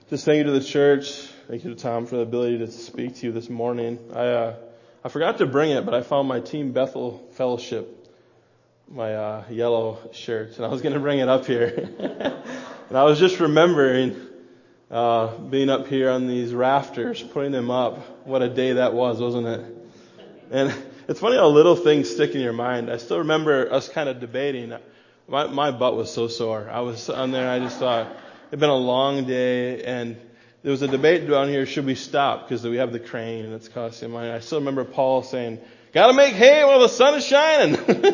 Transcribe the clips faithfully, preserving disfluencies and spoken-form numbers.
Just thank you to the church. Thank you to Tom for the ability to speak to you this morning. I uh, I forgot to bring it, but I found my Team Bethel Fellowship, my uh, yellow shirt, and I was going to bring it up here. And I was just remembering uh, being up here on these rafters, putting them up. What a day that was, wasn't it? And it's funny how little things stick in your mind. I still remember us kind of debating. My, my butt was so sore. I was on there, I just thought, it'd been a long day, and there was a debate down here, should we stop? Because we have the crane, and it's costing money. I still remember Paul saying, gotta make hay while the sun is shining.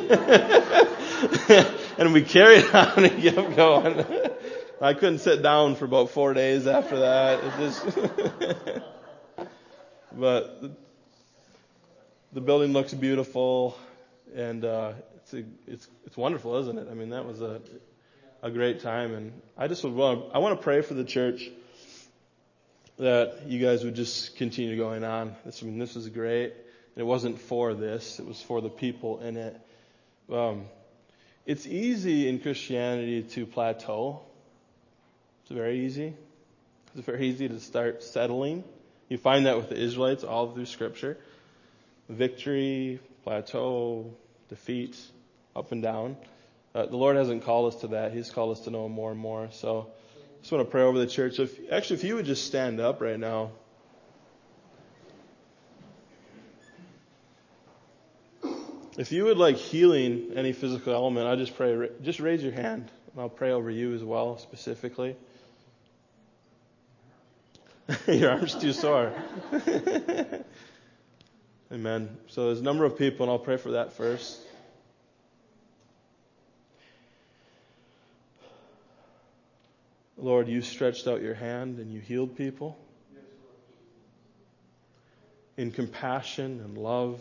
And we carried on and kept going. I couldn't sit down for about four days after that. It just but the, the building looks beautiful, and uh, it's a, it's it's wonderful, isn't it? I mean, that was a a great time, and I just would want I want to pray for the church that you guys would just continue going on. This, I mean, this is great. It wasn't for this; it was for the people in it. Um, it's easy in Christianity to plateau. It's very easy. It's very easy to start settling. You find that with the Israelites all through Scripture. Victory, plateau, defeat, up and down. Uh, the Lord hasn't called us to that. He's called us to know Him more and more. So I just want to pray over the church. If, actually, if you would just stand up right now. If you would like healing any physical element, I just pray, just raise your hand, and I'll pray over you as well, specifically. Your arm's too sore. Amen. So there's a number of people, and I'll pray for that first. Lord, you stretched out your hand and you healed people in compassion and love.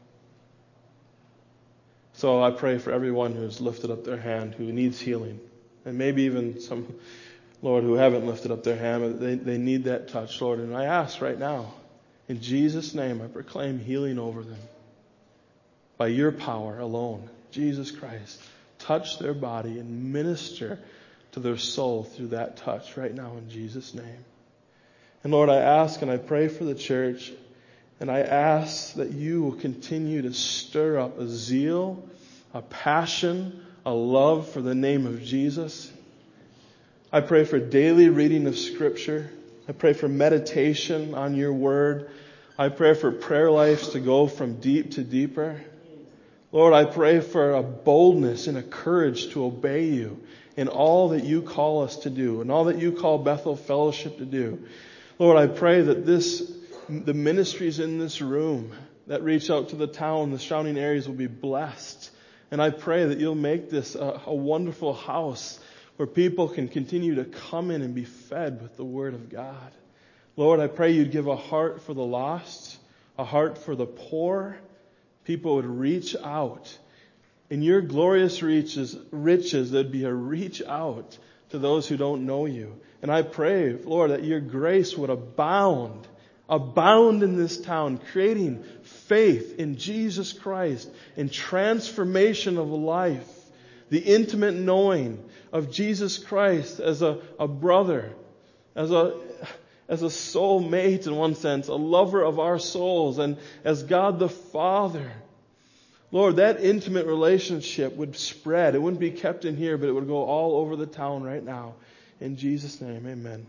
So I pray for everyone who's lifted up their hand, who needs healing, and maybe even some, Lord, who haven't lifted up their hand, but they, they need that touch, Lord. And I ask right now, in Jesus' name, I proclaim healing over them. By your power alone, Jesus Christ, touch their body and minister to their soul through that touch right now in Jesus' name. And Lord, I ask and I pray for the church, and I ask that you will continue to stir up a zeal, a passion, a love for the name of Jesus. I pray for daily reading of Scripture. I pray for meditation on your word. I pray for prayer lives to go from deep to deeper. Lord, I pray for a boldness and a courage to obey you in all that you call us to do and all that you call Bethel Fellowship to do. Lord, I pray that this, the ministries in this room that reach out to the town, the surrounding areas will be blessed. And I pray that you'll make this a, a wonderful house where people can continue to come in and be fed with the Word of God. Lord, I pray you'd give a heart for the lost, a heart for the poor. People would reach out. In your glorious riches, riches, there'd be a reach out to those who don't know you. And I pray, Lord, that your grace would abound, abound in this town, creating faith in Jesus Christ, in transformation of life, the intimate knowing of Jesus Christ as a, a brother, as a as a soul mate in one sense, a lover of our souls, and as God the Father. Lord, that intimate relationship would spread. It wouldn't be kept in here, but it would go all over the town right now. In Jesus' name, amen.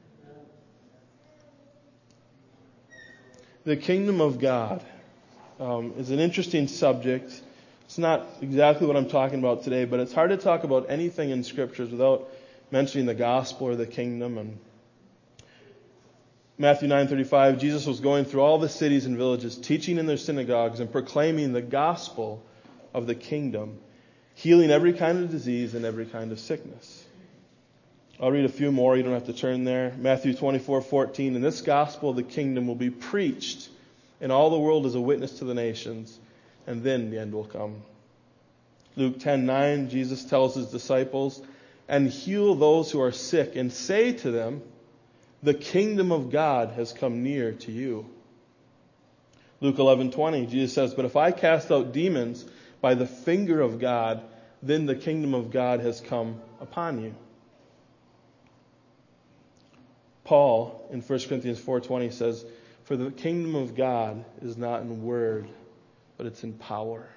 The kingdom of God um, is an interesting subject. It's not exactly what I'm talking about today, but it's hard to talk about anything in Scriptures without mentioning the gospel or the kingdom. And Matthew nine thirty-five, Jesus was going through all the cities and villages, teaching in their synagogues and proclaiming the gospel of the kingdom, healing every kind of disease and every kind of sickness. I'll read a few more. You don't have to turn there. Matthew twenty-four fourteen, and this gospel of the kingdom will be preached in all the world as a witness to the nations, and then the end will come. Luke ten nine, Jesus tells his disciples, and heal those who are sick, and say to them, the kingdom of God has come near to you. Luke eleven twenty, Jesus says, but if I cast out demons by the finger of God, then the kingdom of God has come upon you. Paul in First Corinthians four twenty says, "For the kingdom of God is not in word, but it's in power."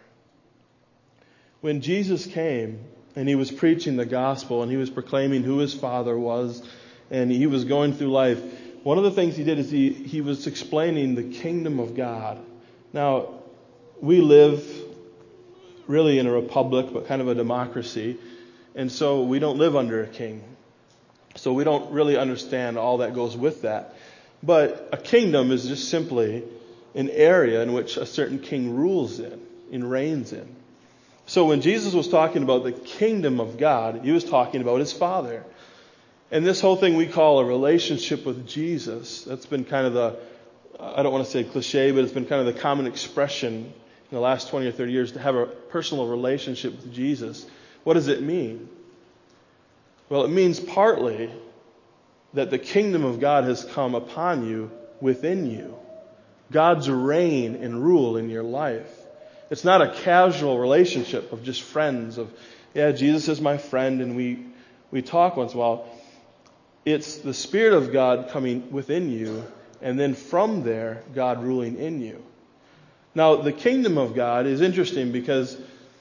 When Jesus came and he was preaching the gospel and he was proclaiming who his Father was and he was going through life, one of the things he did is he, he was explaining the kingdom of God. Now, we live really in a republic, but kind of a democracy. And so we don't live under a king. So we don't really understand all that goes with that. But a kingdom is just simply an area in which a certain king rules in and reigns in. So when Jesus was talking about the kingdom of God, he was talking about his Father. And this whole thing we call a relationship with Jesus, that's been kind of the, I don't want to say cliche, but it's been kind of the common expression in the last twenty or thirty years to have a personal relationship with Jesus. What does it mean? Well, it means partly that the kingdom of God has come upon you, within you. God's reign and rule in your life. It's not a casual relationship of just friends, of, yeah, Jesus is my friend and we, we talk once in a while. It's the Spirit of God coming within you, and then from there, God ruling in you. Now, the kingdom of God is interesting because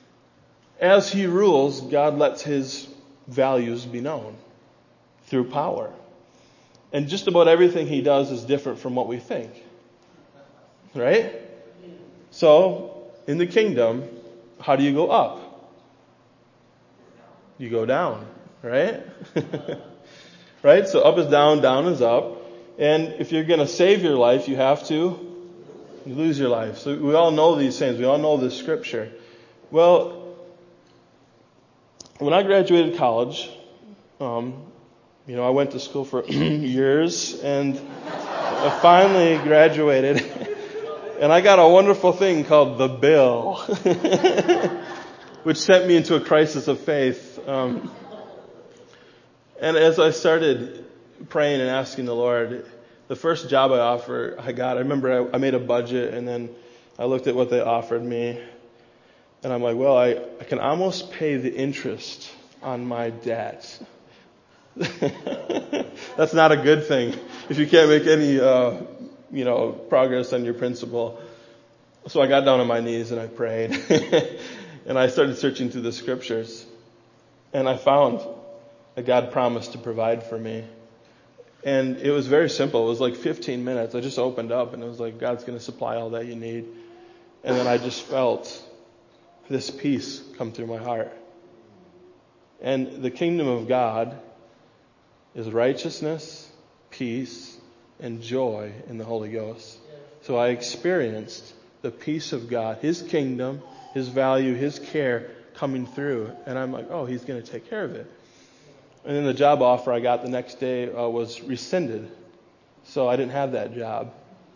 as he rules, God lets his values be known through power. And just about everything he does is different from what we think. Right? So, in the kingdom, how do you go up? You go down, right? Right? So up is down, down is up. And if you're going to save your life, you have to lose your life. So we all know these things. We all know this scripture. Well, when I graduated college, um, you know, I went to school for years and I finally graduated. And I got a wonderful thing called the bill, which sent me into a crisis of faith. Um, and as I started praying and asking the Lord, the first job I offer, I got, I remember I, I made a budget and then I looked at what they offered me. And I'm like, well, I, I can almost pay the interest on my debt. That's not a good thing if you can't make any uh you know, progress on your principle. So I got down on my knees and I prayed. And I started searching through the scriptures. And I found that God promised to provide for me. And it was very simple. It was like fifteen minutes. I just opened up and it was like, God's going to supply all that you need. And then I just felt this peace come through my heart. And the kingdom of God is righteousness, peace, and joy in the Holy Ghost. So I experienced the peace of God, his kingdom, his value, his care coming through. And I'm like, oh, he's going to take care of it. And then the job offer I got the next day uh, was rescinded. So I didn't have that job.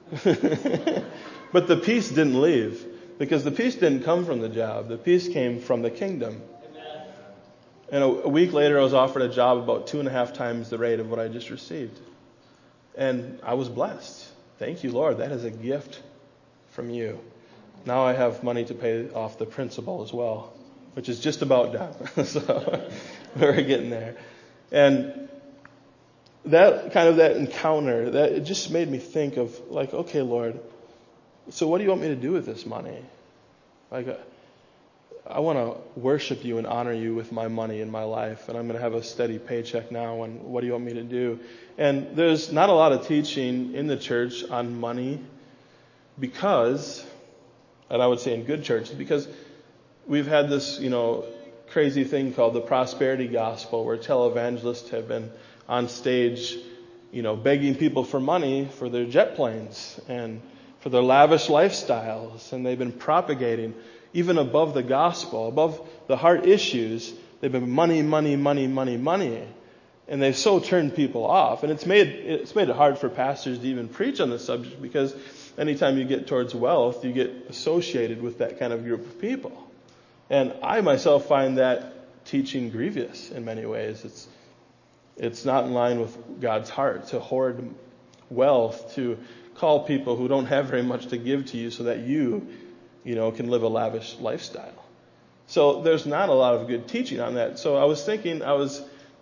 But the peace didn't leave, because the peace didn't come from the job. The peace came from the kingdom. And a, a week later I was offered a job about two and a half times the rate of what I just received. And I was blessed. Thank you, Lord. That is a gift from you. Now I have money to pay off the principal as well, which is just about done. So we're getting there. And that kind of that encounter, that it just made me think of like, okay, Lord, so what do you want me to do with this money? Like, I want to worship you and honor you with my money in my life, and I'm going to have a steady paycheck now, and what do you want me to do? And there's not a lot of teaching in the church on money because, and I would say in good churches, because we've had this, you know, crazy thing called the prosperity gospel, where televangelists have been on stage, you know, begging people for money for their jet planes and for their lavish lifestyles, and they've been propagating even above the gospel, above the heart issues. They've been money, money, money, money, money. And they've so turned people off. And it's made it's made it hard for pastors to even preach on this subject, because anytime you get towards wealth, you get associated with that kind of group of people. And I myself find that teaching grievous in many ways. It's it's not in line with God's heart to hoard wealth, to call people who don't have very much to give to you so that you you know, can live a lavish lifestyle. So there's not a lot of good teaching on that. So I was thinking, I was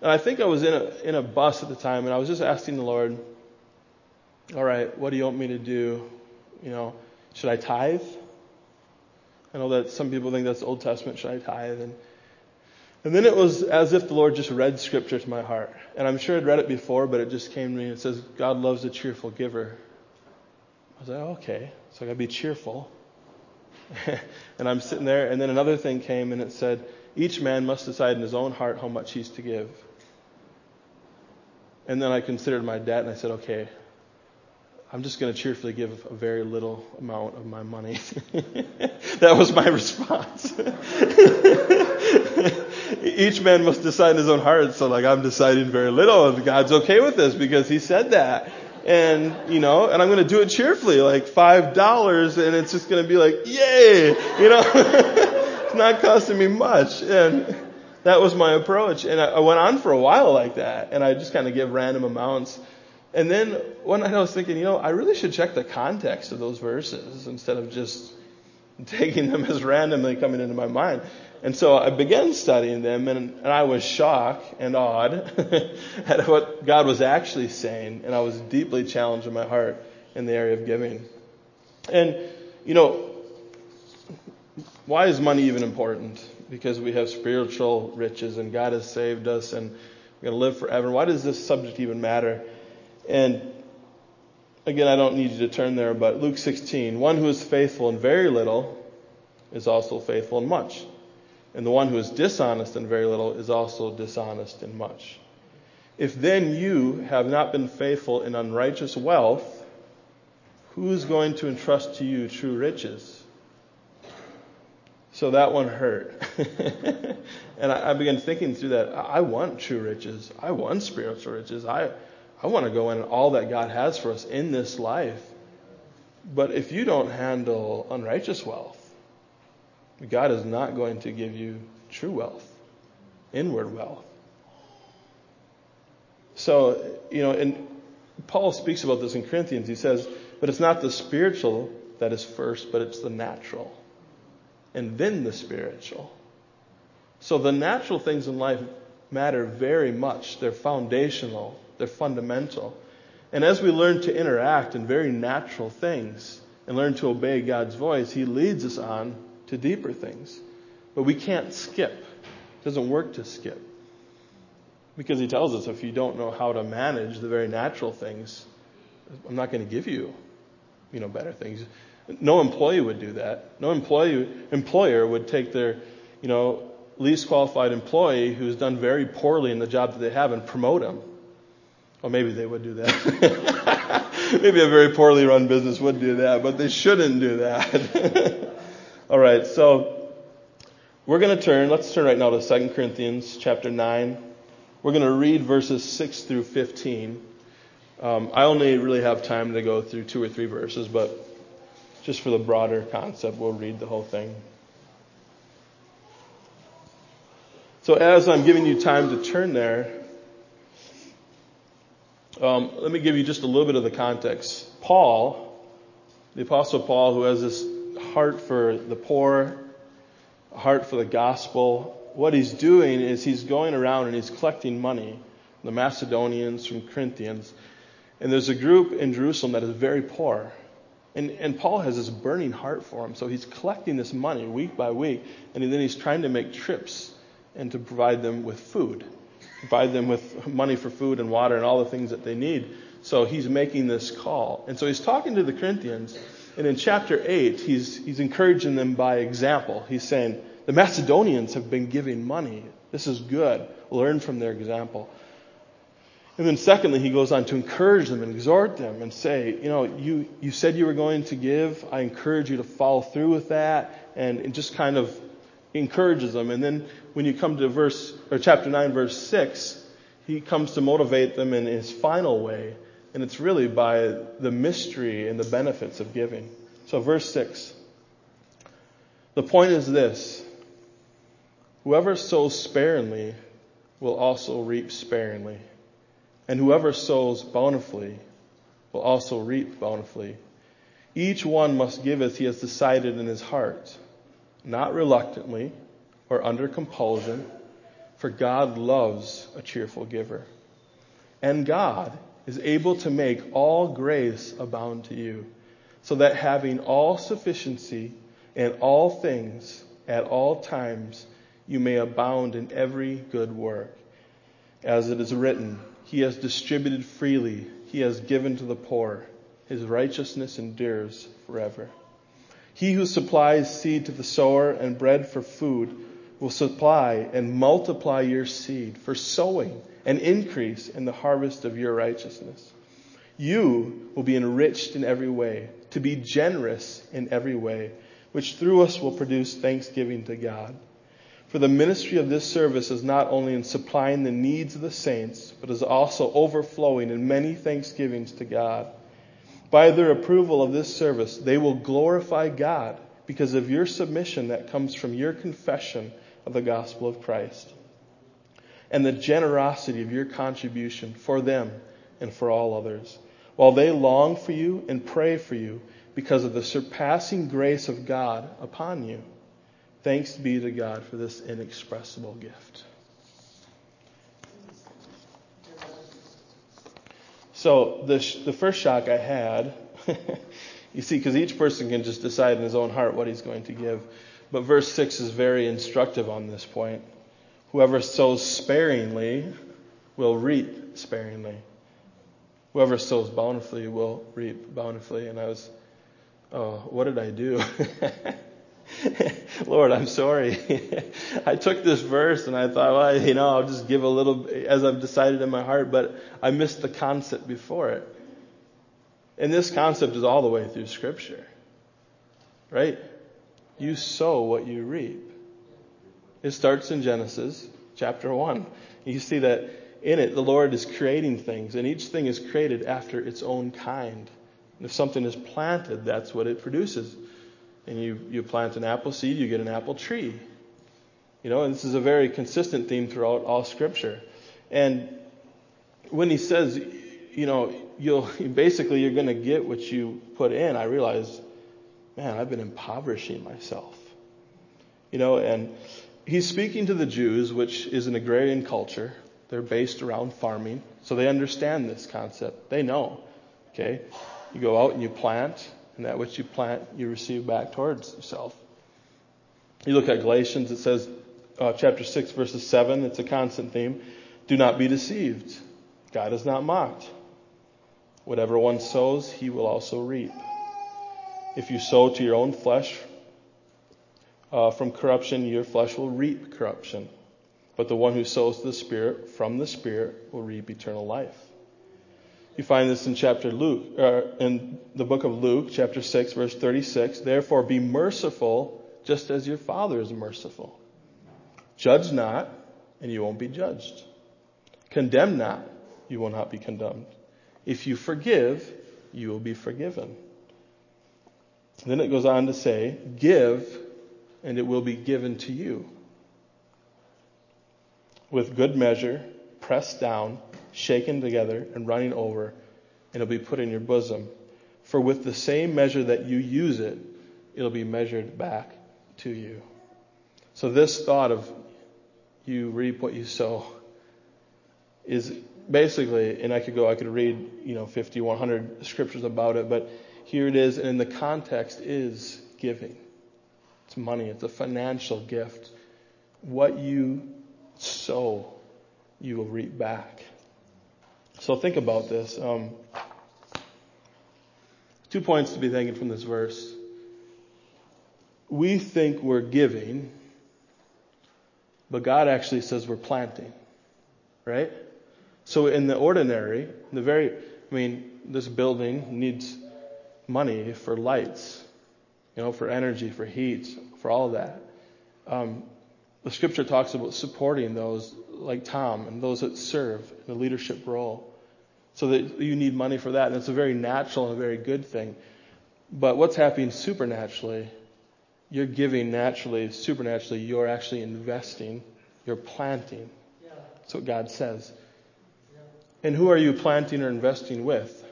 And I think I was in a in a bus at the time, and I was just asking the Lord, all right, what do you want me to do? You know, should I tithe? I know that some people think that's Old Testament, should I tithe? And, and then it was as if the Lord just read Scripture to my heart. And I'm sure I'd read it before, but it just came to me. It says, God loves a cheerful giver. I was like, okay, so I got to be cheerful. And I'm sitting there, and then another thing came, and it said, each man must decide in his own heart how much he's to give. And then I considered my debt, and I said, okay, I'm just going to cheerfully give a very little amount of my money. That was my response. Each man must decide in his own heart. So like I'm deciding very little, and God's okay with this because He said that. And, you know, and I'm going to do it cheerfully, like five dollars, and it's just going to be like, yay! You know, it's not costing me much. And that was my approach. And I, I went on for a while like that, and I just kind of give random amounts. And then one night I was thinking, you know, I really should check the context of those verses instead of just taking them as randomly coming into my mind. And so I began studying them, and, and I was shocked and awed at what God was actually saying. And I was deeply challenged in my heart in the area of giving. And, you know, why is money even important? Because we have spiritual riches, and God has saved us, and we're going to live forever. Why does this subject even matter? And again, I don't need you to turn there, but Luke sixteen, one who is faithful in very little is also faithful in much. And the one who is dishonest in very little is also dishonest in much. If then you have not been faithful in unrighteous wealth, who is going to entrust to you true riches? So that one hurt. And I, I began thinking through that. I want true riches. I want spiritual riches. I I want to go in all that God has for us in this life. But if you don't handle unrighteous wealth, God is not going to give you true wealth, inward wealth. So, you know, and Paul speaks about this in Corinthians. He says, but it's not the spiritual that is first, but it's the natural. And then the spiritual. So the natural things in life matter very much. They're foundational. They're fundamental. And as we learn to interact in very natural things and learn to obey God's voice, He leads us on to deeper things. But we can't skip. It doesn't work to skip. Because He tells us if you don't know how to manage the very natural things, I'm not going to give you, you know, better things. No employee would do that. No employee, employer would take their, you know, least qualified employee who's done very poorly in the job that they have and promote him. Or maybe they would do that. Maybe a very poorly run business would do that, but they shouldn't do that. All right, so we're going to turn, let's turn right now to Second Corinthians chapter nine. We're going to read verses six through fifteen. Um, I only really have time to go through two or three verses, but just for the broader concept, we'll read the whole thing. So as I'm giving you time to turn there, um, let me give you just a little bit of the context. Paul, the Apostle Paul, who has this heart for the poor, a heart for the gospel, what he's doing is he's going around and he's collecting money, the Macedonians from Corinthians. And there's a group in Jerusalem that is very poor. And, and Paul has this burning heart for them. So he's collecting this money week by week. And then he's trying to make trips and to provide them with food. Provide them with money for food and water and all the things that they need. So he's making this call. And so he's talking to the Corinthians. And in chapter eight, he's, he's encouraging them by example. He's saying, the Macedonians have been giving money. This is good. Learn from their example. And then secondly, he goes on to encourage them and exhort them and say, you know, you, you said you were going to give. I encourage you to follow through with that. And it just kind of encourages them. And then when you come to verse or chapter nine, verse six, he comes to motivate them in his final way. And it's really by the mystery and the benefits of giving. So verse six. The point is this. Whoever sows sparingly will also reap sparingly. And whoever sows bountifully will also reap bountifully. Each one must give as he has decided in his heart, not reluctantly or under compulsion, for God loves a cheerful giver. And God is able to make all grace abound to you, so that having all sufficiency in all things at all times, you may abound in every good work. As it is written, He has distributed freely, He has given to the poor. His righteousness endures forever. He who supplies seed to the sower and bread for food will supply and multiply your seed for sowing and increase in the harvest of your righteousness. You will be enriched in every way, to be generous in every way, which through us will produce thanksgiving to God. For the ministry of this service is not only in supplying the needs of the saints, but is also overflowing in many thanksgivings to God. By their approval of this service, they will glorify God because of your submission that comes from your confession of the gospel of Christ, and the generosity of your contribution for them and for all others, while they long for you and pray for you because of the surpassing grace of God upon you. Thanks be to God for this inexpressible gift. So the sh- the first shock I had, you see, because each person can just decide in his own heart what he's going to give. But verse six is very instructive on this point. Whoever sows sparingly will reap sparingly. Whoever sows bountifully will reap bountifully. And I was, oh, what did I do? Lord, I'm sorry. I took this verse and I thought, well, you know, I'll just give a little as I've decided in my heart, but I missed the concept before it. And this concept is all the way through Scripture, right? You sow what you reap. It starts in Genesis chapter one. You see that in it, the Lord is creating things, and each thing is created after its own kind. And if something is planted, that's what it produces. And you, you plant an apple seed, you get an apple tree. You know, and this is a very consistent theme throughout all Scripture. And when he says, you know, you'll basically you're going to get what you put in, I realized, man, I've been impoverishing myself. You know, and he's speaking to the Jews, which is an agrarian culture. They're based around farming, so they understand this concept. They know, okay? You go out and you plant, and that which you plant, you receive back towards yourself. You look at Galatians, it says, uh, chapter six, verses seven, it's a constant theme. Do not be deceived. God is not mocked. Whatever one sows, he will also reap. If you sow to your own flesh uh, from corruption, your flesh will reap corruption. But the one who sows to the Spirit from the Spirit will reap eternal life. You find this in chapter Luke, uh, in the book of Luke, chapter six, verse thirty-six. Therefore, be merciful, just as your Father is merciful. Judge not, and you won't be judged. Condemn not, you will not be condemned. If you forgive, you will be forgiven. Then it goes on to say, give, and it will be given to you. With good measure, pressed down, shaken together, and running over, and it'll be put in your bosom. For with the same measure that you use it, it'll be measured back to you. So this thought of you reap what you sow is basically, and I could go, I could read, you know, fifty, one hundred scriptures about it, but here it is, and the context is giving. It's money. It's a financial gift. What you sow, you will reap back. So think about this. Um, two points to be thinking from this verse. We think we're giving, but God actually says we're planting, right? So in the ordinary, the very, I mean, this building needs money for lights, you know, for energy, for heat, for all of that. Um, the scripture talks about supporting those like Tom and those that serve in the leadership role. So that you need money for that. And it's a very natural and a very good thing. But what's happening supernaturally, you're giving naturally, supernaturally, you're actually investing, you're planting. That's what God says. And who are you planting or investing with?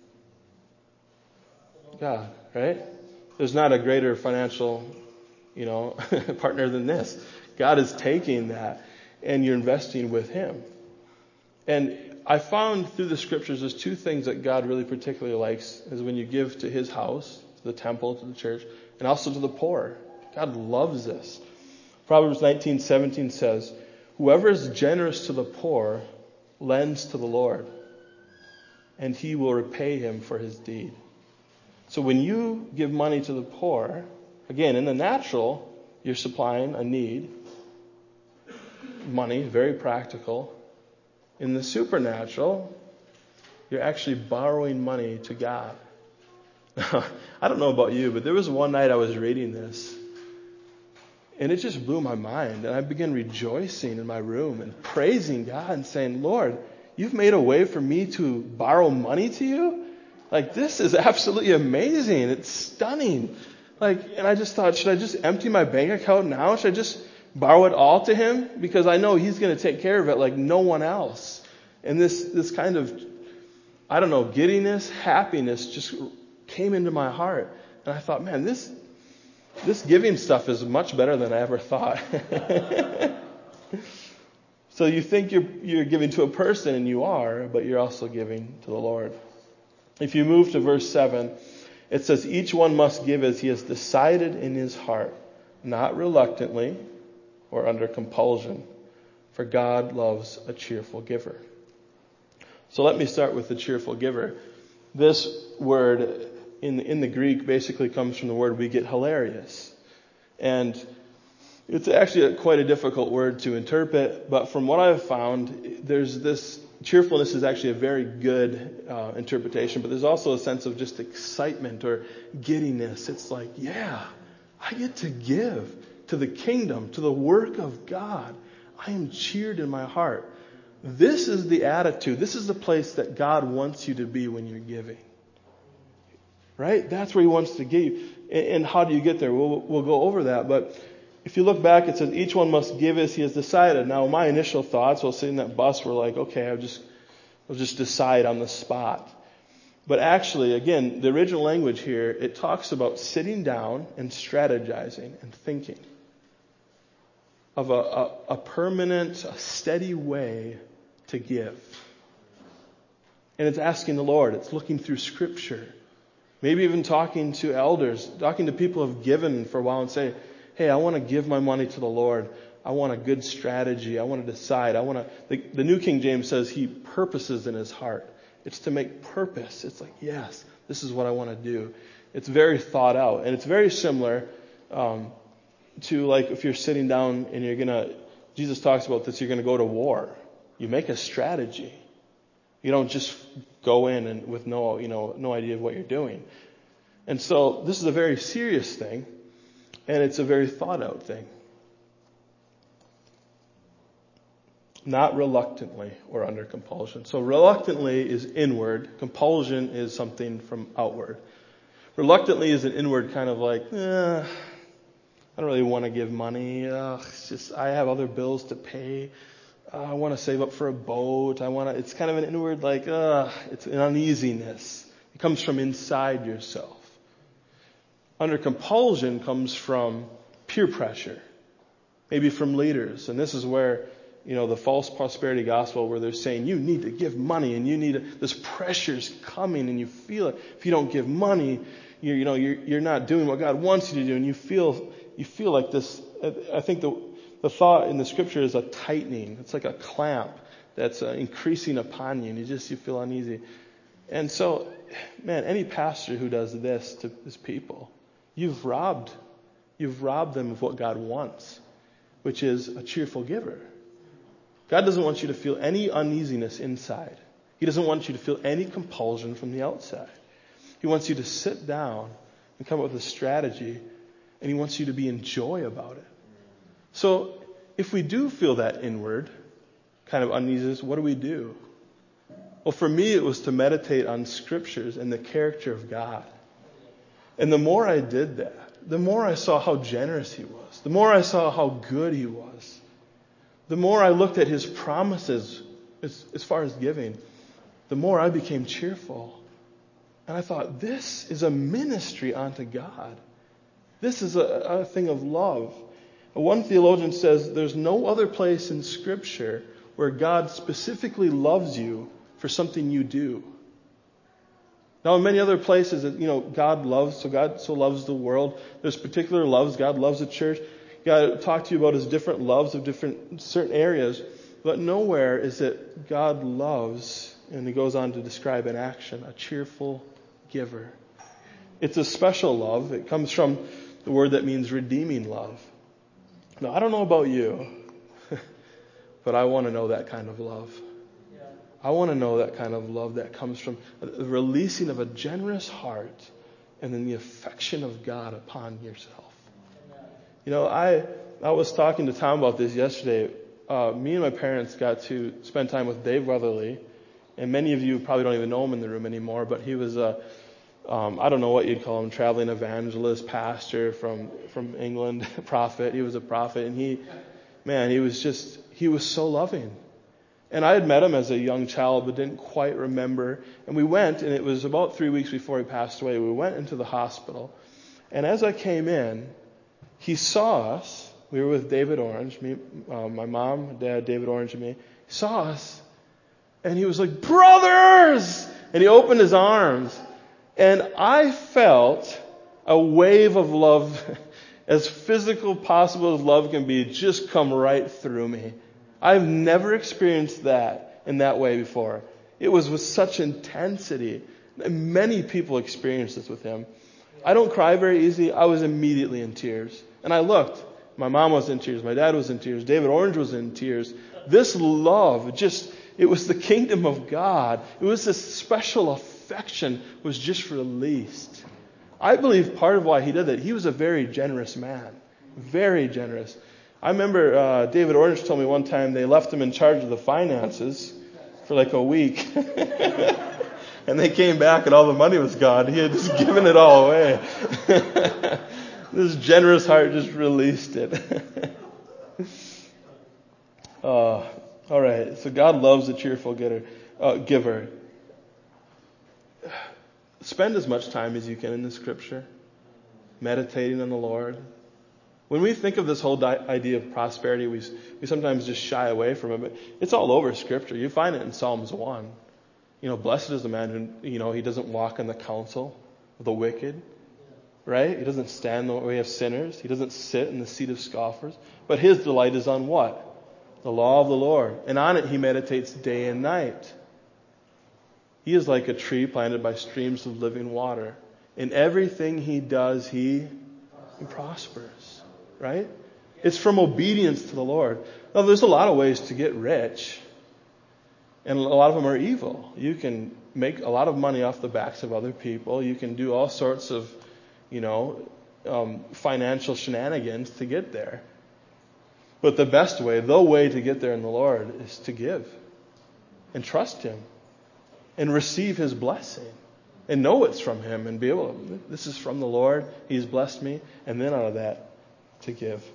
God, right? There's not a greater financial, you know, partner than this. God is taking that and you're investing with Him. And I found through the scriptures there's two things that God really particularly likes, is when you give to His house, to the temple, to the church, and also to the poor. God loves this. Proverbs nineteen seventeen says, "Whoever is generous to the poor lends to the Lord, and He will repay him for his deed." So when you give money to the poor, again, in the natural, you're supplying a need. Money, very practical. In the supernatural, you're actually borrowing money to God. I don't know about you, but there was one night I was reading this, and it just blew my mind. And I began rejoicing in my room and praising God and saying, "Lord, you've made a way for me to borrow money to you? Like, this is absolutely amazing. It's stunning." Like, and I just thought, should I just empty my bank account now? Should I just borrow it all to Him? Because I know He's going to take care of it like no one else. And this, this kind of, I don't know, giddiness, happiness just came into my heart. And I thought, man, this, this giving stuff is much better than I ever thought. So you think you're, you're giving to a person, and you are, but you're also giving to the Lord. If you move to verse seven, it says, "Each one must give as he has decided in his heart, not reluctantly or under compulsion, for God loves a cheerful giver." So let me start with the cheerful giver. This word in, in the Greek basically comes from the word we get hilarious. And it's actually a, quite a difficult word to interpret, but from what I've found, there's this cheerfulness is actually a very good uh, interpretation, but there's also a sense of just excitement or giddiness. It's like, yeah, I get to give to the kingdom, to the work of God. I am cheered in my heart. This is the attitude. This is the place that God wants you to be when you're giving. Right? That's where He wants to get you. And, and how do you get there? We'll, we'll go over that, but if you look back, it says each one must give as he has decided. Now, my initial thoughts while sitting in that bus were like, okay, I'll just, I'll just decide on the spot. But actually, again, the original language here, it talks about sitting down and strategizing and thinking of a, a, a permanent, a steady way to give. And it's asking the Lord. It's looking through Scripture. Maybe even talking to elders, talking to people who have given for a while and say, hey, I want to give my money to the Lord. I want a good strategy. I want to decide. I want to. The, the New King James says He purposes in his heart. It's to make purpose. It's like, yes, this is what I want to do. It's very thought out. And it's very similar um, to like if you're sitting down and you're going to, Jesus talks about this, you're going to go to war. You make a strategy. You don't just go in and with no, you know, no idea of what you're doing. And so this is a very serious thing. And it's a very thought out thing. Not reluctantly or under compulsion. So reluctantly is inward. Compulsion is something from outward. Reluctantly is an inward kind of like, eh, I don't really want to give money. Uh, it's just, I have other bills to pay. Uh, I want to save up for a boat. I want to, it's kind of an inward like, uh, it's an uneasiness. It comes from inside yourself. Under compulsion comes from peer pressure, maybe from leaders. And this is where, you know, the false prosperity gospel where they're saying you need to give money and you need to, this pressure's coming and you feel it. If you don't give money, you're, you know, you're, you're not doing what God wants you to do. And you feel, you feel like this. I think the, the thought in the Scripture is a tightening. It's like a clamp that's uh, increasing upon you and you just, you feel uneasy. And so, man, any pastor who does this to his people, You've robbed, you've robbed them of what God wants, which is a cheerful giver. God doesn't want you to feel any uneasiness inside. He doesn't want you to feel any compulsion from the outside. He wants you to sit down and come up with a strategy, and He wants you to be in joy about it. So if we do feel that inward kind of uneasiness, what do we do? Well, for me, it was to meditate on Scriptures and the character of God. And the more I did that, the more I saw how generous He was. The more I saw how good He was. The more I looked at His promises as, as far as giving, the more I became cheerful. And I thought, this is a ministry unto God. This is a, a thing of love. One theologian says there's no other place in Scripture where God specifically loves you for something you do. Now, in many other places, you know, God loves, so God so loves the world. There's particular loves. God loves the church. God talked to you about his different loves of different certain areas. But nowhere is it God loves, and he goes on to describe an action, a cheerful giver. It's a special love. It comes from the word that means redeeming love. Now, I don't know about you, but I want to know that kind of love. I want to know that kind of love that comes from the releasing of a generous heart and then the affection of God upon yourself. You know, I I was talking to Tom about this yesterday. Uh, me and my parents got to spend time with Dave Weatherly, and many of you probably don't even know him in the room anymore, but he was a, um, I don't know what you'd call him, traveling evangelist, pastor from, from England, prophet. He was a prophet, and he, man, he was just, he was so loving. And I had met him as a young child, but didn't quite remember. And we went, and it was about three weeks before he passed away. We went into the hospital. And as I came in, he saw us. We were with David Orange, me, uh, my mom, dad, David Orange, and me. He saw us, and he was like, "Brothers!" And he opened his arms. And I felt a wave of love, as physical possible as love can be, just come right through me. I've never experienced that in that way before. It was with such intensity. Many people experienced this with him. I don't cry very easily. I was immediately in tears. And I looked. My mom was in tears. My dad was in tears. David Orange was in tears. This love, just, it was the kingdom of God. It was this special affection was just released. I believe part of why he did that, he was a very generous man. Very generous. I remember uh, David Orange told me one time they left him in charge of the finances for like a week. And they came back and all the money was gone. He had just given it all away. This generous heart just released it. uh, all right, so God loves a cheerful giver. Uh, giver. Spend as much time as you can in the Scripture, meditating on the Lord. When we think of this whole di- idea of prosperity, we we sometimes just shy away from it. But it's all over Scripture. You find it in Psalms one. You know, blessed is the man who, you know, he doesn't walk in the counsel of the wicked. Right? He doesn't stand in the way of sinners. He doesn't sit in the seat of scoffers. But his delight is on what? The law of the Lord. And on it he meditates day and night. He is like a tree planted by streams of living water. In everything he does, he, he prospers. Right? It's from obedience to the Lord. Now, there's a lot of ways to get rich. And a lot of them are evil. You can make a lot of money off the backs of other people. You can do all sorts of, you know, um, financial shenanigans to get there. But the best way, the way to get there in the Lord is to give. And trust Him. And receive His blessing. And know it's from Him. And be able to, this is from the Lord. He's blessed me. And then out of that, to give.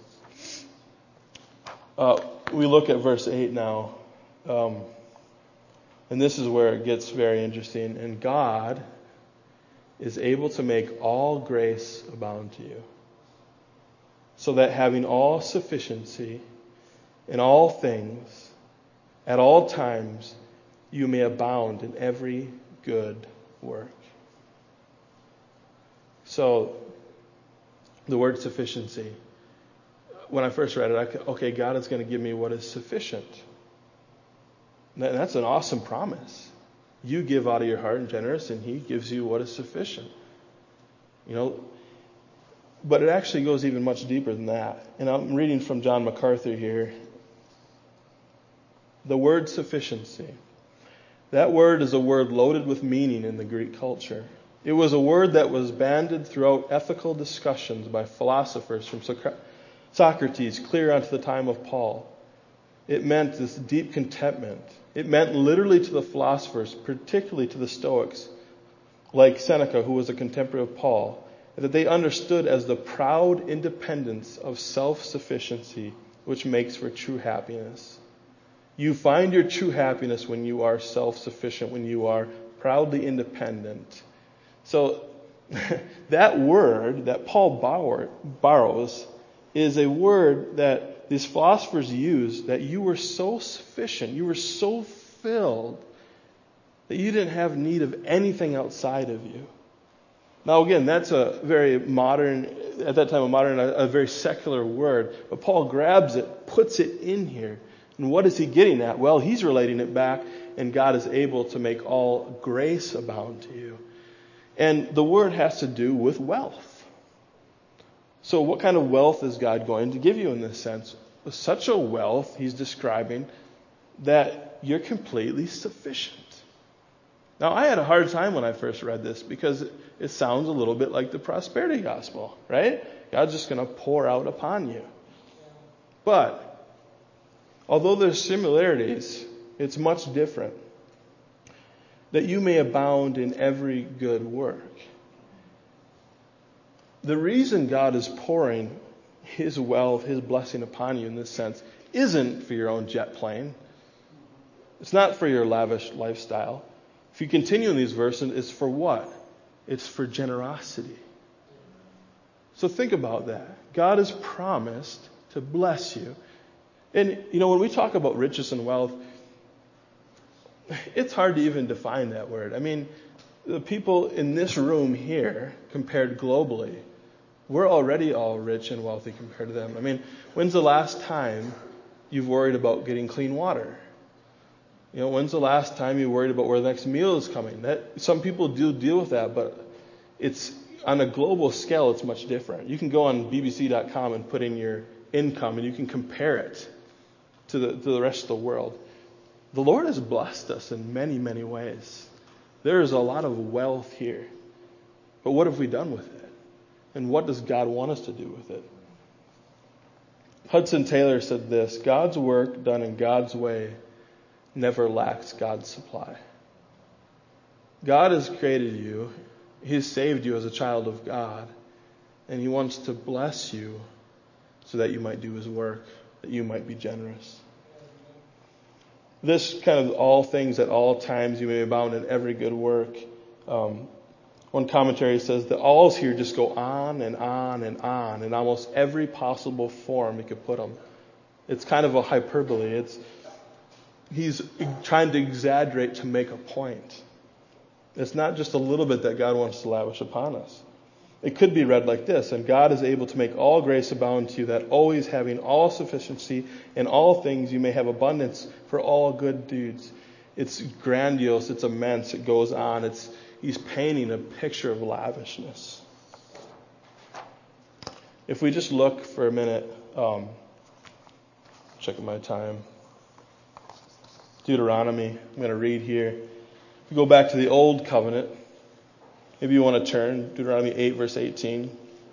Uh, we look at verse eight now. Um, and this is where it gets very interesting. And God is able to make all grace abound to you, so that having all sufficiency in all things, at all times, you may abound in every good work. So, the word sufficiency. When I first read it, I could, okay, God is going to give me what is sufficient. And that's an awesome promise. You give out of your heart and generous, and He gives you what is sufficient. You know, but it actually goes even much deeper than that. And I'm reading from John MacArthur here. The word sufficiency. That word is a word loaded with meaning in the Greek culture. It was a word that was banded throughout ethical discussions by philosophers from Socrates clear onto the time of Paul. It meant this deep contentment. It meant literally to the philosophers, particularly to the Stoics, like Seneca, who was a contemporary of Paul, that they understood as the proud independence of self-sufficiency, which makes for true happiness. You find your true happiness when you are self-sufficient, when you are proudly independent. So that word that Paul borrows is a word that these philosophers use, that you were so sufficient, you were so filled, that you didn't have need of anything outside of you. Now again, that's a very modern, at that time a modern, a, a very secular word. But Paul grabs it, puts it in here. And what is he getting at? Well, he's relating it back, and God is able to make all grace abound to you. And the word has to do with wealth. So what kind of wealth is God going to give you in this sense? Such a wealth, he's describing, that you're completely sufficient. Now, I had a hard time when I first read this because it sounds a little bit like the prosperity gospel, right? God's just going to pour out upon you. But, although there's similarities, it's much different. That you may abound in every good work. The reason God is pouring His wealth, His blessing upon you in this sense, isn't for your own jet plane. It's not for your lavish lifestyle. If you continue in these verses, it's for what? It's for generosity. So think about that. God has promised to bless you. And, you know, when we talk about riches and wealth, it's hard to even define that word. I mean, the people in this room here, compared globally, we're already all rich and wealthy compared to them. I mean, when's the last time you've worried about getting clean water? You know, when's the last time you worried about where the next meal is coming? That some people do deal with that, but it's on a global scale, it's much different. You can go on B B C dot com and put in your income, and you can compare it to the to the rest of the world. The Lord has blessed us in many, many ways. There is a lot of wealth here. But what have we done with it? And what does God want us to do with it? Hudson Taylor said this: God's work done in God's way never lacks God's supply. God has created you. He has saved you as a child of God. And He wants to bless you so that you might do His work, that you might be generous. This kind of all things at all times you may abound in every good work. Um, one commentary says the alls here just go on and on and on in almost every possible form you could put them. It's kind of a hyperbole. It's He's trying to exaggerate to make a point. It's not just a little bit that God wants to lavish upon us. It could be read like this: and God is able to make all grace abound to you, that always having all sufficiency in all things you may have abundance for all good deeds. It's grandiose, it's immense, it goes on. It's He's painting a picture of lavishness. If we just look for a minute, um, checking my time. Deuteronomy, I'm going to read here. If you go back to the Old Covenant, maybe you want to turn, Deuteronomy eight, verse eighteen.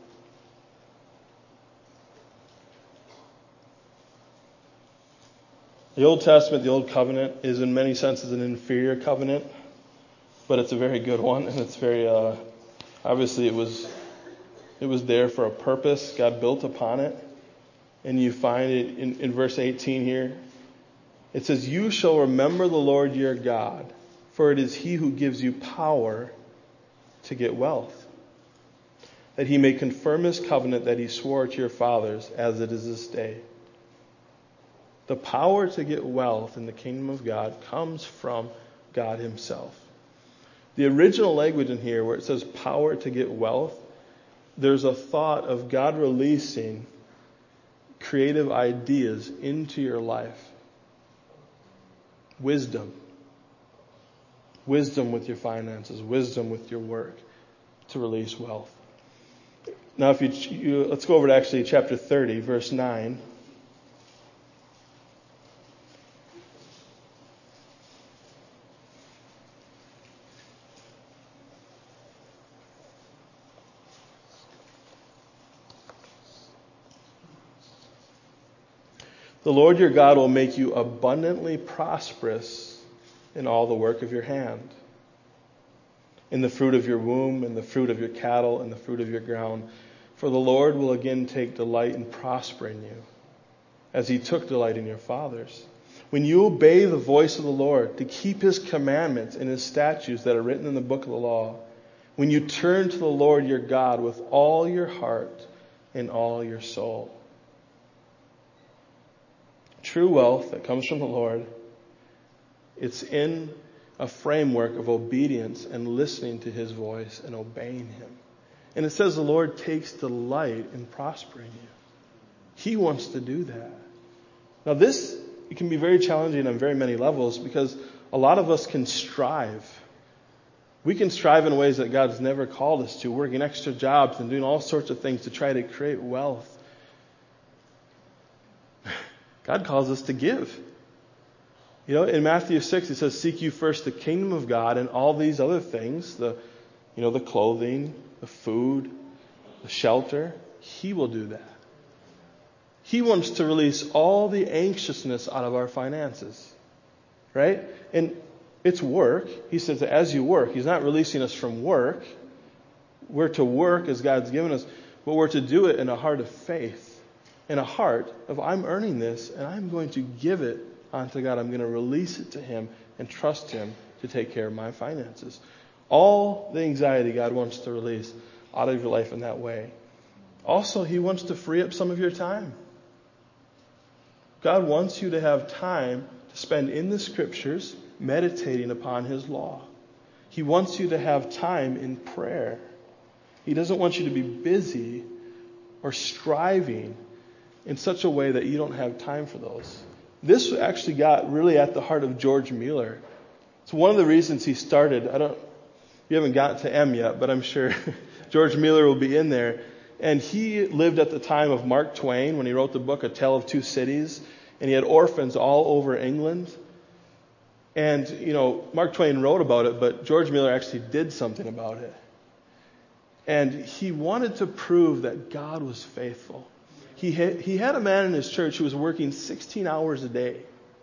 The Old Testament, the Old Covenant, is in many senses an inferior covenant, but it's a very good one, and it's very, uh, obviously it was, it was there for a purpose. God built upon it, and you find it in, in verse eighteen here. It says, you shall remember the Lord your God, for it is He who gives you power to get wealth, that He may confirm His covenant that He swore to your fathers, as it is this day. The power to get wealth in the kingdom of God comes from God Himself. The original language in here, where it says power to get wealth, there's a thought of God releasing creative ideas into your life. Wisdom. Wisdom with your finances. Wisdom with your work to release wealth. Now, if you, you let's go over to actually chapter thirty, verse nine. The Lord your God will make you abundantly prosperous in all the work of your hand, in the fruit of your womb, in the fruit of your cattle, in the fruit of your ground. For the Lord will again take delight in prospering you, as He took delight in your fathers. When you obey the voice of the Lord to keep His commandments and His statutes that are written in the book of the law, when you turn to the Lord your God with all your heart and all your soul. true wealth that comes from the Lord, it's in a framework of obedience and listening to His voice and obeying Him. And it says the Lord takes delight in prospering you. He wants to do that. Now this, it can be very challenging on very many levels because a lot of us can strive. We can strive in ways that God's never called us to, working extra jobs and doing all sorts of things to try to create wealth. God calls us to give. You know, in Matthew six, it says, seek you first the kingdom of God and all these other things, the, you know, the clothing, the food, the shelter. He will do that. He wants to release all the anxiousness out of our finances. Right? And it's work. He says that as you work, He's not releasing us from work. We're to work as God's given us, but we're to do it in a heart of faith. In a heart of, I'm earning this and I'm going to give it onto God. I'm going to release it to Him and trust Him to take care of my finances. All the anxiety God wants to release out of your life in that way. Also, He wants to free up some of your time. God wants you to have time to spend in the Scriptures meditating upon His law. He wants you to have time in prayer. He doesn't want you to be busy or striving in such a way that you don't have time for those. This actually got really at the heart of George Mueller. It's one of the reasons he started. I don't, you haven't gotten to M yet, but I'm sure George Mueller will be in there. And he lived at the time of Mark Twain when he wrote the book A Tale of Two Cities. And he had orphans all over England. And, you know, Mark Twain wrote about it, but George Mueller actually did something about it. And he wanted to prove that God was faithful. He had, he had a man in his church who was working sixteen hours a day.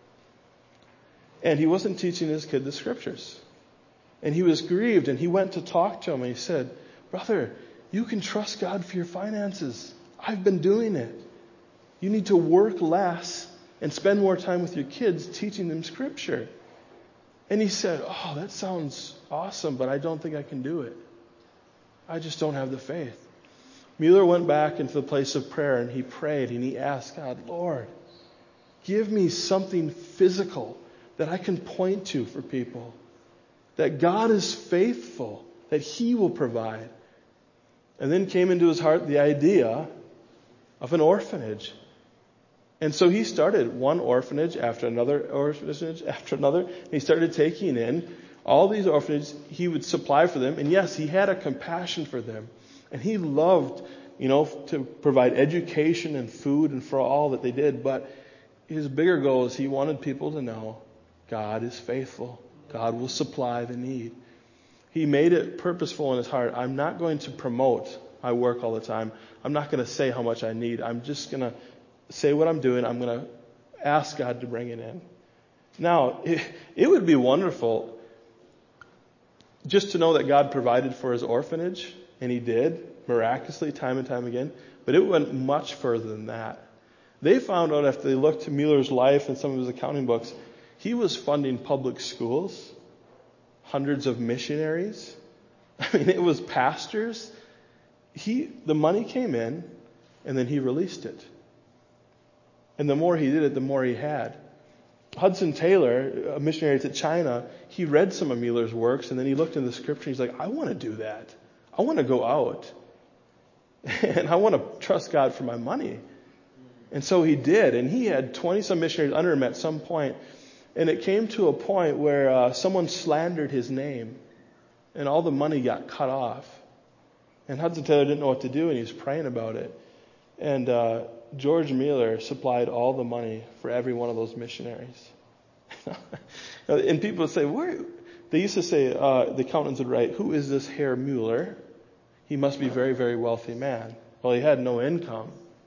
And he wasn't teaching his kid the Scriptures. And he was grieved, and he went to talk to him, and he said, brother, you can trust God for your finances. I've been doing it. You need to work less and spend more time with your kids teaching them Scripture. And he said, oh, that sounds awesome, but I don't think I can do it. I just don't have the faith. Mueller went back into the place of prayer and he prayed and he asked God, Lord, give me something physical that I can point to for people. That God is faithful, that He will provide. And then came into his heart the idea of an orphanage. And so he started one orphanage after another orphanage after another. And he started taking in all these orphanages. He would supply for them. And yes, he had a compassion for them. And he loved, you know, to provide education and food and for all that they did. But his bigger goal is he wanted people to know God is faithful. God will supply the need. He made it purposeful in his heart. I'm not going to promote my work all the time. I'm not going to say how much I need. I'm just going to say what I'm doing. I'm going to ask God to bring it in. Now, it, it would be wonderful just to know that God provided for his orphanage. And He did, miraculously, time and time again. But it went much further than that. They found out after they looked at Mueller's life and some of his accounting books, he was funding public schools, hundreds of missionaries. I mean, it was pastors. He, the money came in, and then he released it. And the more he did it, the more he had. Hudson Taylor, a missionary to China, he read some of Mueller's works, and then he looked in the Scripture, and he's like, I want to do that. I want to go out and I want to trust God for my money. And so he did. And he had twenty some missionaries under him at some point. And it came to a point where uh, someone slandered his name and all the money got cut off. And Hudson Taylor didn't know what to do and he was praying about it. And uh, George Mueller supplied all the money for every one of those missionaries. And people would say, where? They used to say, uh, the accountants would write, who is this Herr Mueller? He must be a very, very wealthy man. Well, he had no income.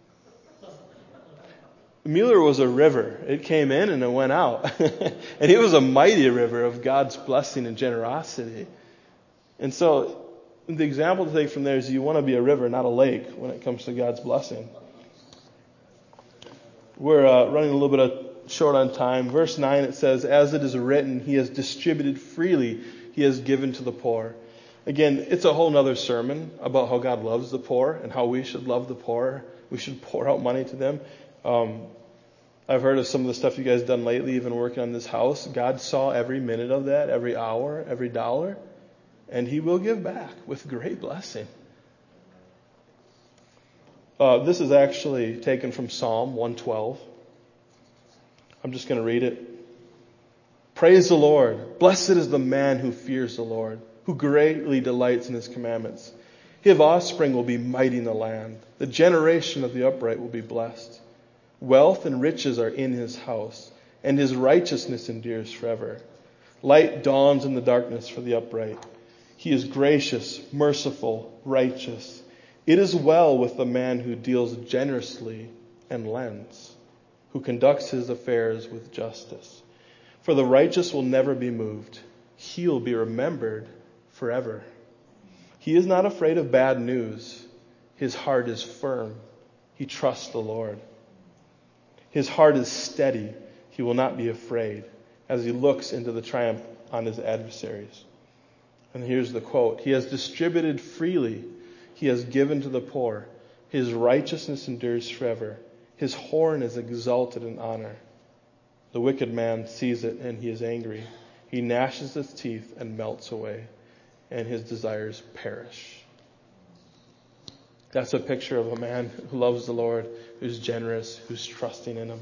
Mueller was a river. It came in and it went out. And it was a mighty river of God's blessing and generosity. And so the example to take from there is you want to be a river, not a lake, when it comes to God's blessing. We're uh, running a little bit of short on time. Verse nine, it says, as it is written, He has distributed freely, He has given to the poor. Again, it's a whole nother sermon about how God loves the poor and how we should love the poor. We should pour out money to them. Um, I've heard of some of the stuff you guys done lately, even working on this house. God saw every minute of that, every hour, every dollar, and He will give back with great blessing. Uh, this is actually taken from Psalm one twelve. I'm just going to read it. Praise the Lord. Blessed is the man who fears the Lord, who greatly delights in His commandments. His offspring will be mighty in the land. The generation of the upright will be blessed. Wealth and riches are in His house, and His righteousness endures forever. Light dawns in the darkness for the upright. He is gracious, merciful, righteous. It is well with the man who deals generously and lends, who conducts his affairs with justice. For the righteous will never be moved. He will be remembered forever. He is not afraid of bad news. His heart is firm. He trusts the Lord. His heart is steady. He will not be afraid as he looks into the triumph on his adversaries. And here's the quote. He has distributed freely. He has given to the poor. His righteousness endures forever. His horn is exalted in honor. The wicked man sees it and he is angry. He gnashes his teeth and melts away, and his desires perish. That's a picture of a man who loves the Lord, who's generous, who's trusting in Him.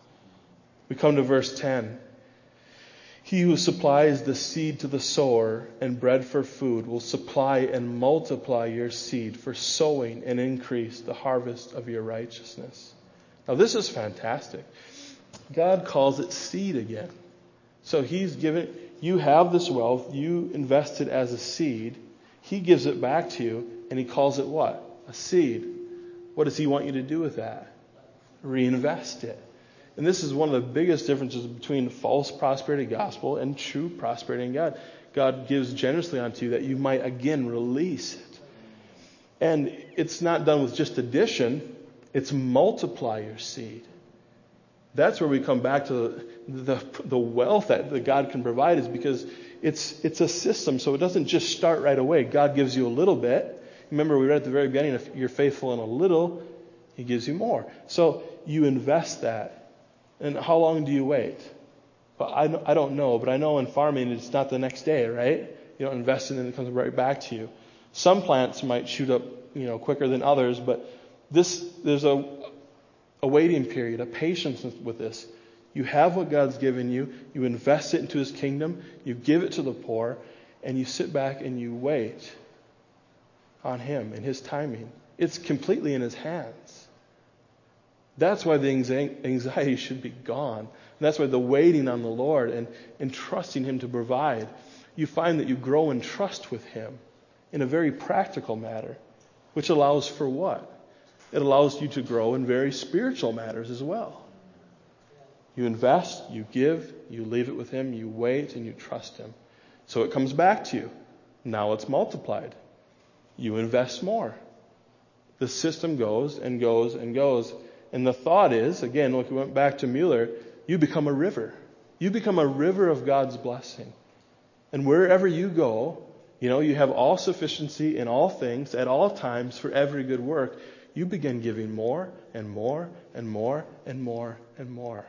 We come to verse ten. He who supplies the seed to the sower and bread for food will supply and multiply your seed for sowing and increase the harvest of your righteousness. Now this is fantastic. God calls it seed again. So He's given, you have this wealth, you invest it as a seed. He gives it back to you, and He calls it what? A seed. What does He want you to do with that? Reinvest it. And this is one of the biggest differences between false prosperity gospel and true prosperity in God. God gives generously unto you that you might again release it. And it's not done with just addition, it's multiply your seed. That's where we come back to the the wealth that, that God can provide, is because it's it's a system. So it doesn't just start right away. God gives you a little bit. Remember, we read at the very beginning, if you're faithful in a little, He gives you more. So you invest that. And how long do you wait? Well, I, I don't know, but I know in farming it's not the next day, right? You don't invest it and it comes right back to you. Some plants might shoot up, you know, quicker than others, but this there's a a waiting period, a patience with this. You have what God's given you, you invest it into His kingdom, you give it to the poor, and you sit back and you wait on Him and His timing. It's completely in His hands. That's why the anxiety should be gone. And that's why the waiting on the Lord and, and trusting Him to provide. You find that you grow in trust with Him in a very practical matter, which allows for what? It allows you to grow in very spiritual matters as well. You invest, you give, you leave it with Him, you wait, and you trust Him. So it comes back to you. Now it's multiplied. You invest more. The system goes and goes and goes. And the thought is, again, look, we went back to Mueller, you become a river. You become a river of God's blessing. And wherever you go, you know, you have all sufficiency in all things at all times for every good work. You begin giving more and more and more and more and more.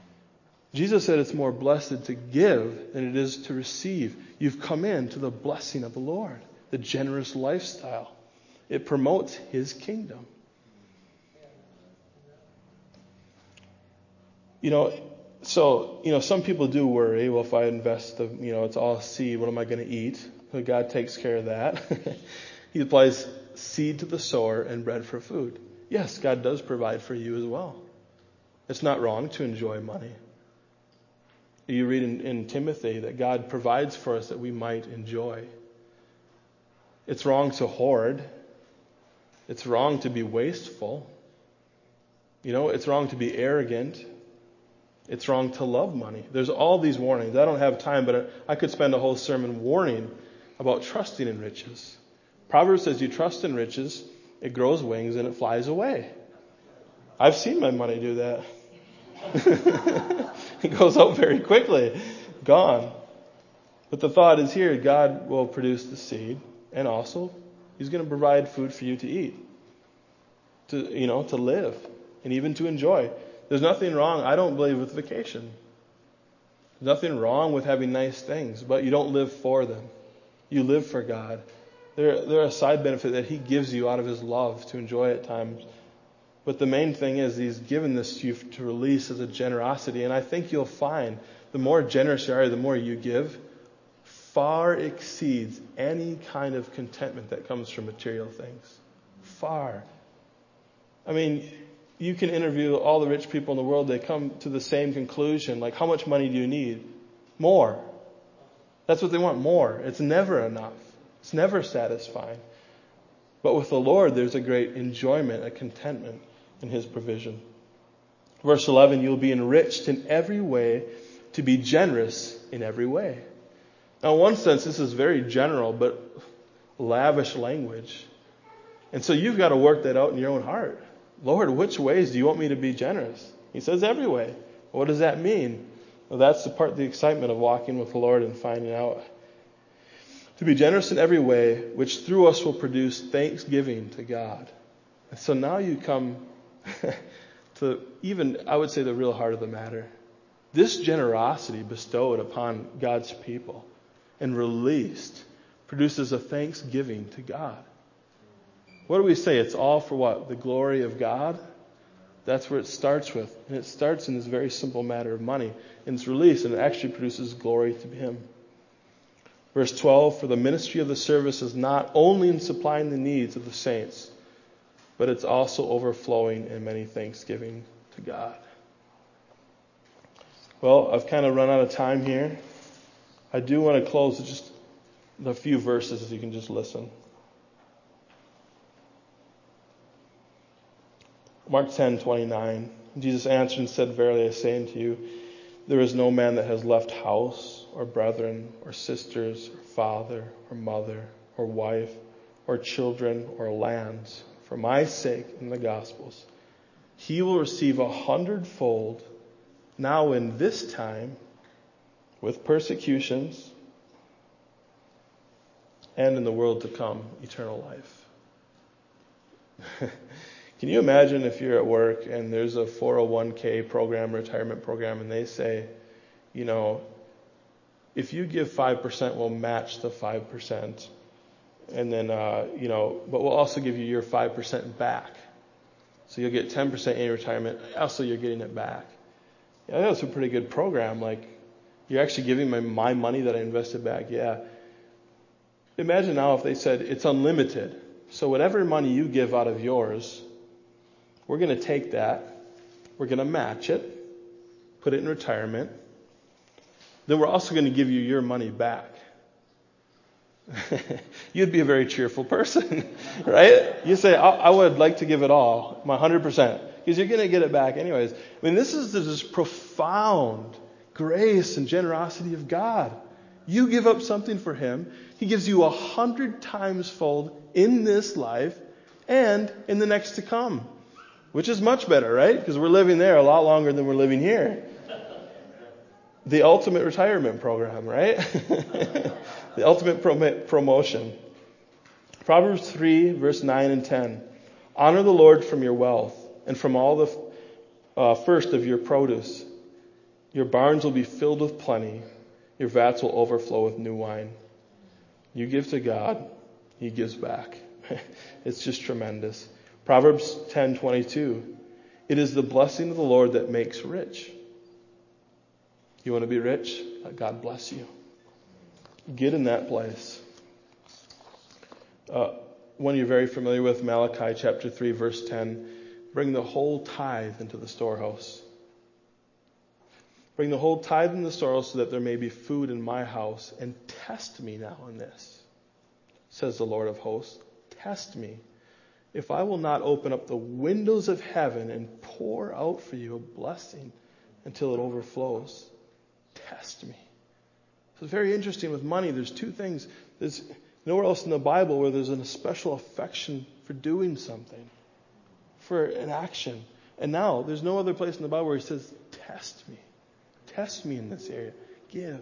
Jesus said it's more blessed to give than it is to receive. You've come into the blessing of the Lord, the generous lifestyle. It promotes His kingdom. You know, so, you know, some people do worry, well, if I invest, the, you know, it's all seed, what am I going to eat? But God takes care of that. He applies seed to the sower and bread for food. Yes, God does provide for you as well. It's not wrong to enjoy money. You read in, in Timothy that God provides for us that we might enjoy. It's wrong to hoard. It's wrong to be wasteful. You know, it's wrong to be arrogant. It's wrong to love money. There's all these warnings. I don't have time, but I could spend a whole sermon warning about trusting in riches. Proverbs says you trust in riches, it grows wings and it flies away. I've seen my money do that. It goes out very quickly. Gone. But the thought is here, God will produce the seed, and also He's going to provide food for you to eat, to, you know, to live, and even to enjoy. There's nothing wrong, I don't believe, with vacation. There's nothing wrong with having nice things, but you don't live for them. You live for God. They're, they're a side benefit that He gives you out of His love to enjoy at times. But the main thing is He's given this to you to release as a generosity. And I think you'll find the more generous you are, the more you give, far exceeds any kind of contentment that comes from material things. Far. I mean, you can interview all the rich people in the world. They come to the same conclusion. Like, how much money do you need? More. That's what they want, more. It's never enough. It's never satisfying. But with the Lord, there's a great enjoyment, a contentment in His provision. Verse eleven, you'll be enriched in every way to be generous in every way. Now, in one sense, this is very general, but lavish language. And so you've got to work that out in your own heart. Lord, which ways do you want me to be generous? He says every way. What does that mean? Well, that's the part of the excitement of walking with the Lord and finding out. To be generous in every way, which through us will produce thanksgiving to God. And so now you come to even, I would say, the real heart of the matter. This generosity bestowed upon God's people and released produces a thanksgiving to God. What do we say? It's all for what? The glory of God? That's where it starts with. And it starts in this very simple matter of money. And it's released, and it actually produces glory to Him. Verse twelve, for the ministry of the service is not only in supplying the needs of the saints, but it's also overflowing in many thanksgiving to God. Well, I've kind of run out of time here. I do want to close with just a few verses if you can just listen. Mark ten twenty-nine. Jesus answered and said, verily I say unto you, there is no man that has left house or brethren or sisters or father or mother or wife or children or lands for my sake in the Gospels. He will receive a hundredfold now in this time with persecutions and in the world to come, eternal life. Can you imagine if you're at work and there's a four oh one k program, retirement program, and they say, you know, if you give five percent, we'll match the five percent. And then, uh, you know, but we'll also give you your five percent back. So you'll get ten percent in your retirement. Also, you're getting it back. Yeah, that's a pretty good program. Like, you're actually giving my, my money that I invested back. Yeah. Imagine now if they said it's unlimited. So whatever money you give out of yours, we're going to take that, we're going to match it, put it in retirement. Then we're also going to give you your money back. You'd be a very cheerful person, right? You say, I, I would like to give it all, my one hundred percent, because you're going to get it back anyways. I mean, this is this profound grace and generosity of God. You give up something for Him, He gives you a hundred times fold in this life and in the next to come. Which is much better, right? Because we're living there a lot longer than we're living here. The ultimate retirement program, right? The ultimate prom- promotion. Proverbs three, verse nine and ten. Honor the Lord from your wealth and from all the uh, first of your produce. Your barns will be filled with plenty. Your vats will overflow with new wine. You give to God, He gives back. It's just tremendous. Proverbs ten twenty-two. It is the blessing of the Lord that makes rich. You want to be rich? Let God bless you. Get in that place. Uh, one you're very familiar with, Malachi chapter three, verse ten. Bring the whole tithe into the storehouse. Bring the whole tithe in the storehouse so that there may be food in my house. And test me now in this, says the Lord of hosts. Test me. If I will not open up the windows of heaven and pour out for you a blessing until it overflows. Test me. So it's very interesting with money. There's two things. There's nowhere else in the Bible where there's a special affection for doing something, for an action. And now there's no other place in the Bible where He says, test me. Test me in this area. Give.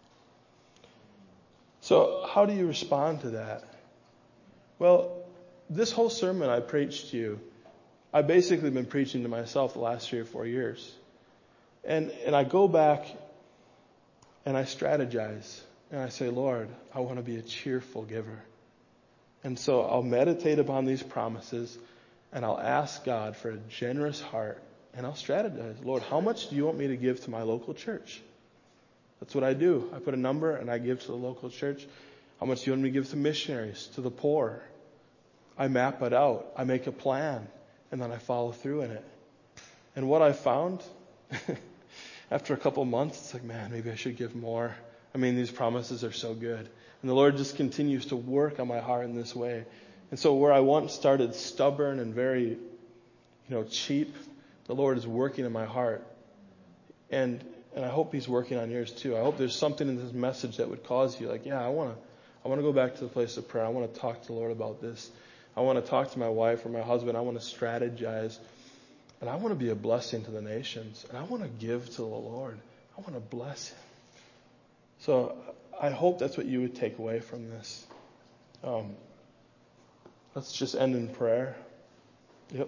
So how do you respond to that? Well, this whole sermon I preached to you I've basically been preaching to myself the last three or four years. And, and I go back and I strategize and I say, Lord, I want to be a cheerful giver. And so I'll meditate upon these promises and I'll ask God for a generous heart and I'll strategize. Lord, how much do you want me to give to my local church? That's what I do. I put a number and I give to the local church. How much do you want me to give to missionaries, to the poor? I map it out. I make a plan and then I follow through in it. And what I found after a couple months, it's like, man, maybe I should give more. I mean, these promises are so good. And the Lord just continues to work on my heart in this way. And so where I once started stubborn and very, you know, cheap, the Lord is working in my heart. And and I hope He's working on yours too. I hope there's something in this message that would cause you like, yeah, I want to I want to go back to the place of prayer. I want to talk to the Lord about this. I want to talk to my wife or my husband. I want to strategize. And I want to be a blessing to the nations. And I want to give to the Lord. I want to bless Him. So I hope that's what you would take away from this. Um, let's just end in prayer. Yep.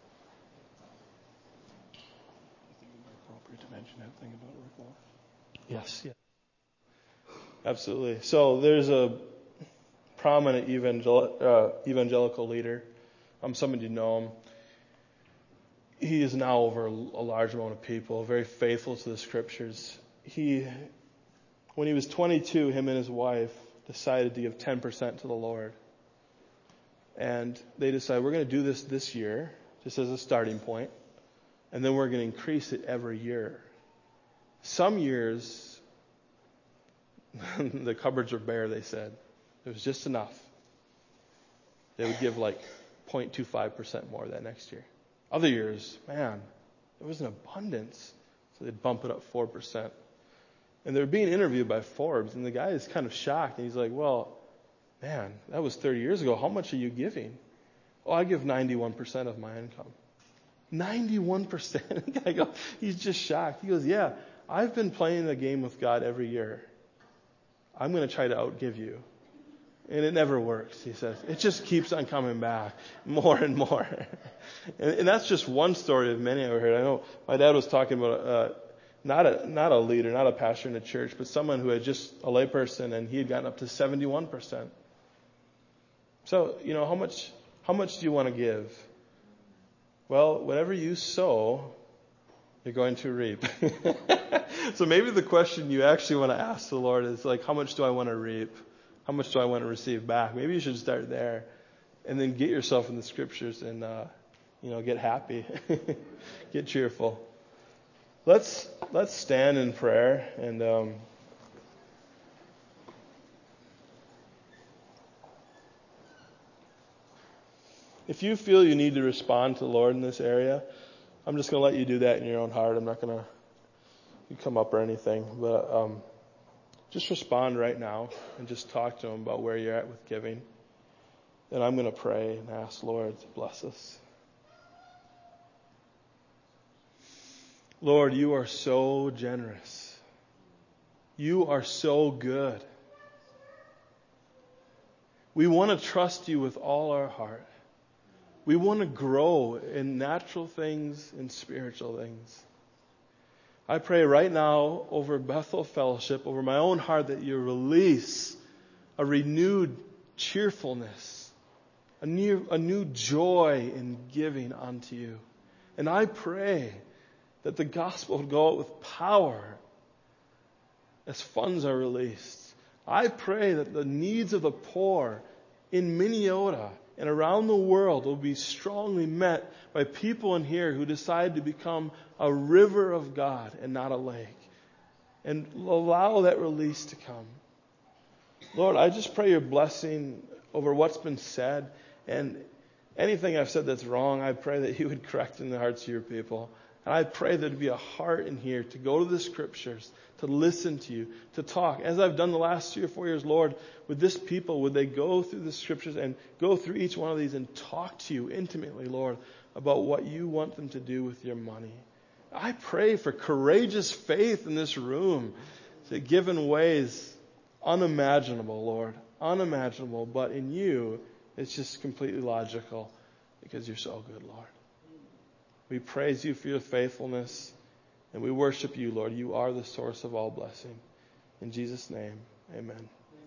I think it would be appropriate to mention that thing about Rick Moore. Yes. Yeah. Absolutely. So there's a prominent evangel- uh, evangelical leader. Um, some of you know him. He is now over a large amount of people, very faithful to the scriptures. He, when he was twenty-two, him and his wife decided to give ten percent to the Lord. And they decided, we're going to do this this year, just as a starting point, and then we're going to increase it every year. Some years, the cupboards were bare, they said. It was just enough. They would give like zero point two five percent more that next year. Other years, man, there was an abundance. So they'd bump it up four percent. And they were being interviewed by Forbes, and the guy is kind of shocked. And he's like, well, man, that was thirty years ago. How much are you giving? Oh, I give ninety-one percent of my income. ninety-one percent? The guy goes, he's just shocked. He goes, yeah, I've been playing the game with God every year. I'm going to try to outgive you. And it never works, he says. It just keeps on coming back more and more. and, and that's just one story of many I've heard. I know my dad was talking about uh, not a not a leader, not a pastor in a church, but someone who had just a layperson, and he had gotten up to seventy-one percent. So, you know, how much how much do you want to give? Well, whatever you sow, you're going to reap. So maybe the question you actually want to ask the Lord is like, how much do I want to reap? How much do I want to receive back? Maybe you should start there and then get yourself in the scriptures and, uh, you know, get happy, get cheerful. Let's, let's stand in prayer and, um, if you feel you need to respond to the Lord in this area, I'm just going to let you do that in your own heart. I'm not going to you come up or anything, but, um, just respond right now and just talk to Him about where you're at with giving. Then I'm going to pray and ask Lord to bless us. Lord, you are so generous. You are so good. We want to trust you with all our heart. We want to grow in natural things and spiritual things. I pray right now over Bethel Fellowship, over my own heart, that you release a renewed cheerfulness, a new, a new joy in giving unto you. And I pray that the gospel would go out with power as funds are released. I pray that the needs of the poor in Minnesota and around the world will be strongly met by people in here who decide to become a river of God and not a lake. And allow that release to come. Lord, I just pray your blessing over what's been said. And anything I've said that's wrong, I pray that you would correct in the hearts of your people. And I pray there'd be a heart in here to go to the scriptures, to listen to you, to talk. As I've done the last three or four years, Lord, with this people, would they go through the scriptures and go through each one of these and talk to you intimately, Lord, about what you want them to do with your money. I pray for courageous faith in this room to give in ways unimaginable, Lord, unimaginable. But in you, it's just completely logical because you're so good, Lord. We praise you for your faithfulness, and we worship you, Lord. You are the source of all blessing. In Jesus' name, amen.